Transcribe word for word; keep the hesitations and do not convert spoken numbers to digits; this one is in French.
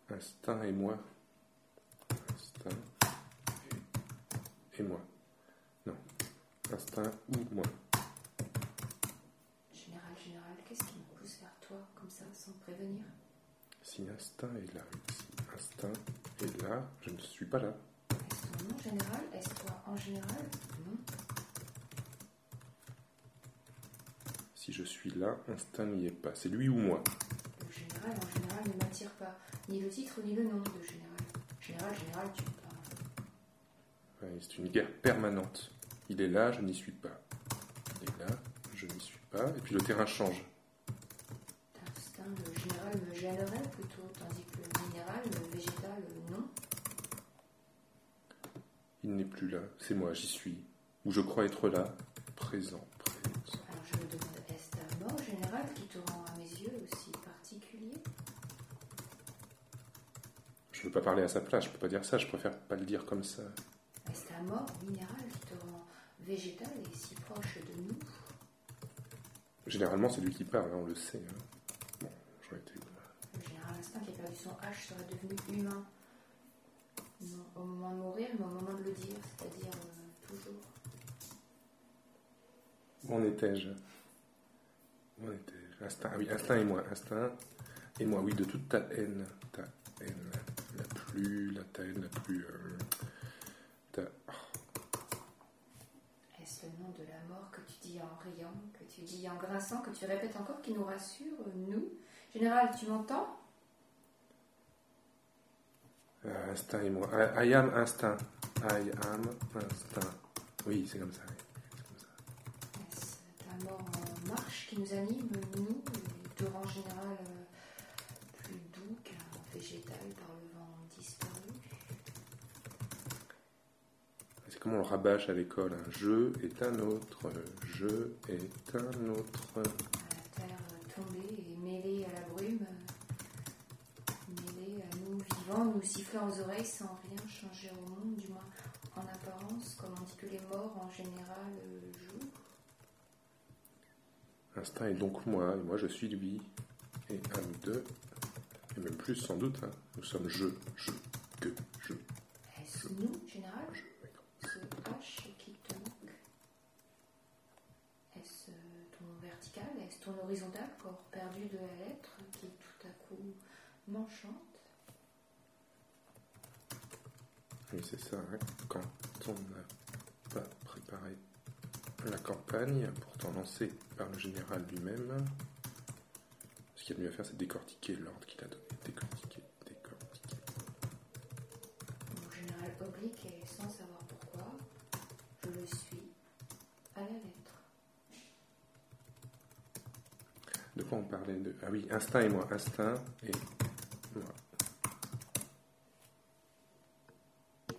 instinct et moi. Instinct et, et moi. Non. Instinct ou moi. Général, général, qu'est-ce qui me pousse vers toi, comme ça, sans prévenir? Si instinct est là, si instinct est là, je ne suis pas là. Est-ce ton nom général? Est-ce toi en général? Non. Si je suis là, instinct n'y est pas. C'est lui ou moi. Le général en général ne m'attire pas. Ni le titre, ni le nom de général. Général, général, tu parles. Ouais, c'est une guerre permanente. Il est là, je n'y suis pas. Il est là, je n'y suis pas. Et puis le terrain change. L'instinct, le général me gênerait plutôt, tandis que le minéral, le végétal, non. Il n'est plus là. C'est moi, j'y suis. Ou je crois être là, présent, présent. Alors je me demande, est-ce ta mort générale qui te rend à mes yeux aussi particulier? Je ne veux pas parler à sa place, je ne peux pas dire ça, je préfère pas le dire comme ça. Est-ce ta mort minérale qui te rend végétal et si proche de nous? Généralement, c'est lui qui parle, hein, on le sait. Hein. Bon, j'aurais été... Le général instinct qui a perdu son H serait devenu humain. Non, au moment de mourir, mais au moment de le dire, c'est-à-dire euh, toujours. Où en étais-je? Où en étais-je? Instinct, ah oui, instinct et moi. Instinct et moi, oui, de toute ta haine. Ta haine la plus... La, ta haine la plus... Euh, ta... Oh. Est-ce le nom de la mort que tu dis en riant, que tu dis en grinçant, que tu répètes encore, qui nous rassure, nous? Général, tu m'entends? Euh, instinct et moi. I, I am instinct. I am instinct. Oui, c'est comme ça. Oui. C'est comme ça. Est-ce ta mort en marche qui nous anime, nous, et te rend en général euh, plus doux qu'un végétal par le vent disparu? C'est comme on le rabâche à l'école. Un jeu est un autre. Jeu est un autre. À la terre tombée et mêlée à la brume, mêlée à nous vivants, nous sifflant aux oreilles sans rien changer au monde, du moins en apparence, comme on dit que les morts en général euh, jouent. Instinct est donc moi, et moi je suis lui. Et un ou deux, et même plus sans doute, hein. Nous sommes je, je, que, je. Est-ce nous, général? Je, oui. Ce H qui te manque? Est-ce ton vertical? Est-ce ton horizontal, corps perdu de la lettre, qui tout à coup m'enchante? Oui, c'est ça, hein. Quand on n'a pas préparé la campagne, pourtant lancée par le général lui-même, ce qu'il y a de mieux à faire, c'est décortiquer l'ordre qu'il a donné. Décortiquer, décortiquer. Mon général oblique et sans savoir pourquoi, je le suis à la lettre. De quoi on parlait de... Ah oui, instinct et moi. Instinct et